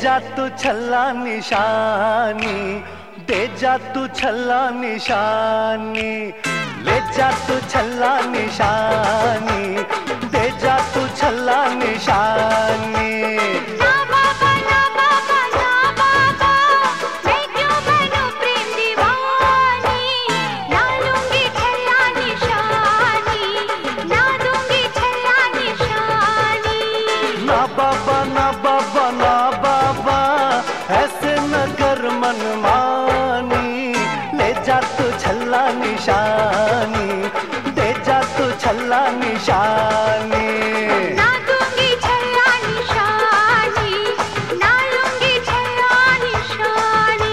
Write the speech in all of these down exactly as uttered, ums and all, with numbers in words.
जा तू छल्ला निशानी, दे जा तू छल्ला निशानी, ले जा तू छल्ला निशानी, दे जा तू छल्ला निशानी। ना बाबा ना बाबा ना बाबा, मैं क्यों बनूं प्रेम दीवानी, ना लूंगी छल्ला निशानी, ना दूंगी छल्ला निशानी। ना बाबा ना बाबा ना बाबा, ऐसे न कर मनमानी, ले जा तू छल्ला निशानी, दे जा तू छल्ला निशानी। ना दूंगी छल्ला निशानी, ना लूंगी छल्ला निशानी।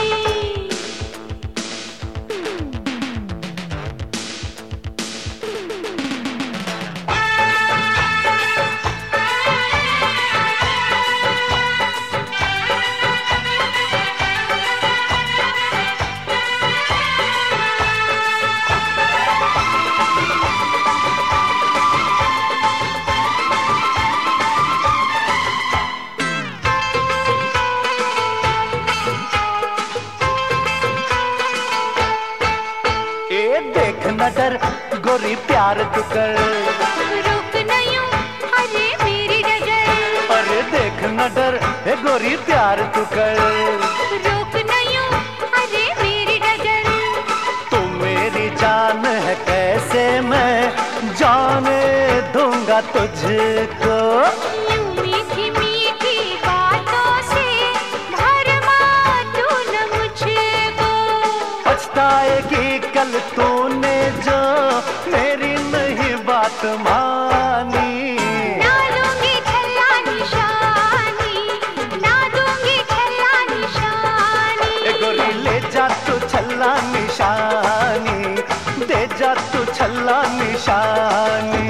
देख न डर गोरी प्यार तू कर, रुक नहीं अरे मेरी डगर, अरे देख न डर ए गोरी प्यार तू कर, रुक नहीं अरे मेरी डगर। तू मेरी जान है कैसे मैं जाने दूंगा तुझको, यूं मीठी मीठी बातों से भरमा तू न मुझको, पछताएगी कल तूने जो मेरी नहीं बात मानी। ना लूंगी छल्ला निशानी, ना दूंगी छल्ला निशानी। ए गोरी ले जा तू छल्ला निशानी, दे जा तू छल्ला निशानी।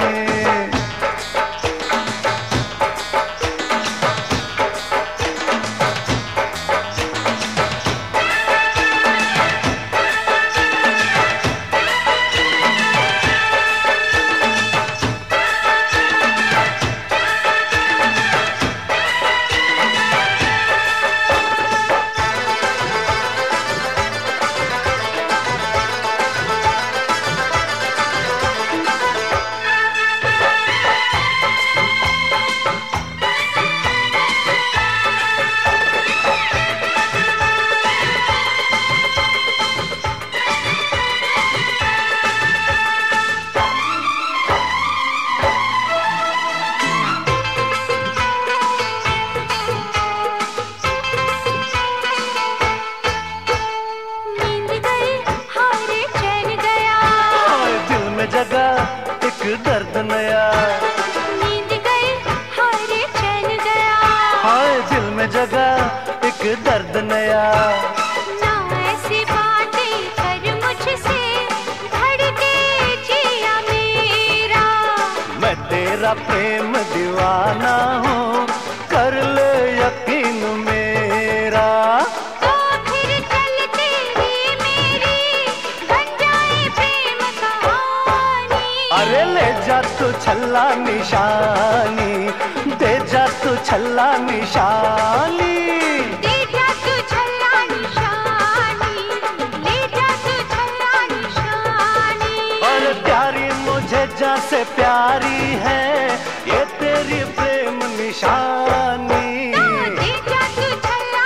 जगा एक दर्द नया, नींद गई हारे चैन गया, हाय दिल में जगा एक दर्द नया। ना ऐसी बातें कर मुझसे धड़के जिया मेरा, मैं तेरा प्रेम दीवाना हूँ कर ले यकीन मेरा। तो फिर चलते ही मेरी बन जाए प्रेम कहानी। अरे ले जा तू छल्ला निशानी, दे जा तू छल्ला निशानी, दे जा तू छल्ला निशानी, ले जा तू छल्ला निशानी। और प्यारी मुझे जा से प्यारी है ये तेरी प्रेम निशानी। ले जा तू छल्ला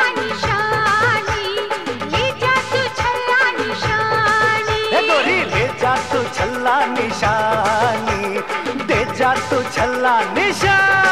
निशानी, ले जा तू छल्ला निशानी। हे गोरी ले जा तू छल्ला निशानी, दे जा तू छल्ला निशानी।